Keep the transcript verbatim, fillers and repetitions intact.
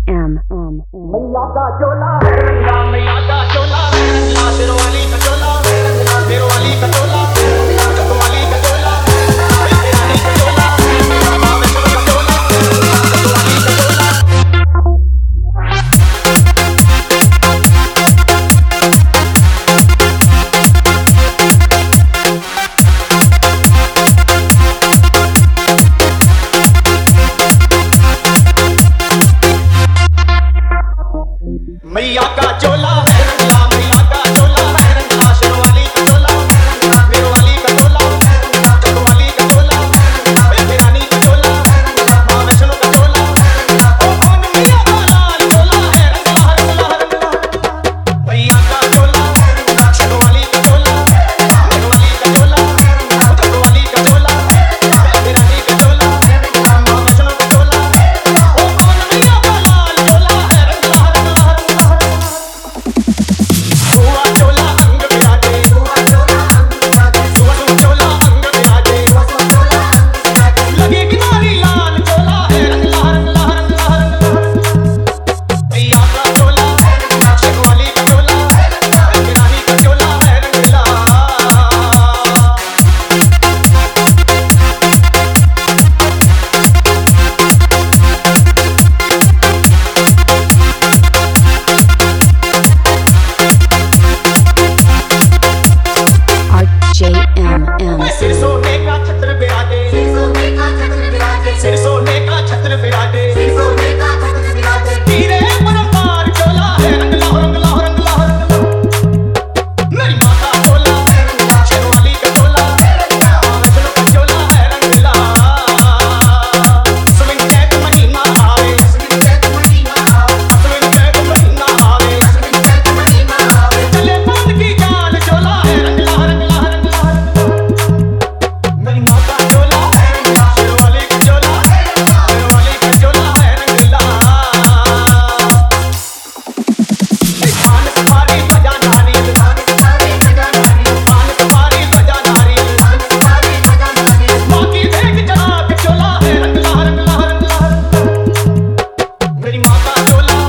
M. मैया का चोला है रंगला, मैया का चोला है रंगला, शेरवाली का चोला है रंगला, शेरवाली का चोला है रंगला, चकवाली का चोला है रंगला, रानी का चोला है रंगला, बाबेश्वर का चोला है रंगला, चकवाली का चोला। मैया का चोला है रंगला, मैया का चोला है रंगला, शेरवाली का चोला है रंगला, शेरवाली का चोला है रंगला, चकवाली का चोला है रंगला, रानी का चोला है रंगला, बाबेश्वर का चोला है रंगला, ओ कौन मैया का लाल चोला है रंगला, रंगला रंगला। मैया का चोला है रंगला, शेरवाली का चोला है रंगला, शेरवाली का चोला है रंगला, चकवाली का चोला है रंगला, रानी का चोला है रंगला, बाबेश्वर का चोला है रंगला, ओ कौन मैया का लाल चोला है रंगला, रंगला रंगला। हुआ चोला अंग बिराजे, हुआ चोला अंग बिराजे, हुआ चोला अंग बिराजे, हुआ चोला अंग बिराजे, लगे किनारी लाल चोला है रंगला, रंगला रंगला रंगला। मैया का चोला है रंगला, शेरवाली का चोला है रंगला, रानी का चोला है रंगला। R J M M. सिर सोने का छत्र बिराजे, सिर सोने का छत्र बिराजे, सिर सोने का छत्र बिराजे, सिर सोने का छत्र बिराजे, हीरे परंपार चोला है रंगला, रंगला रंगला रंगला। मेरी माँ का चोला है रंगला, शेरवाली का चोला है रंगला, बाबेश्वर का चोला है रंगला। स्विंग टैग महीना आवे, स्विंग टैग महीना आवे, स्विंग टैग महीना आवे, स्विंग टैग महीना आवे, चले बांध की जान चोला है रंगला, रंगला रंगला रंगला। मेरी माँ का चोला है रंगला, शेरवाली का चोला है रंगला, शेरवाली का चोला है रंगला। पान सफारी बजा नारियल, पान सफारी बजा नारियल, पान सफारी बजा नारियल, पान सफारी बजा नारियल, माँ की देख जनाब चोला है रंगला, रंगला रंगला रंगला। मेरी माँ का चोला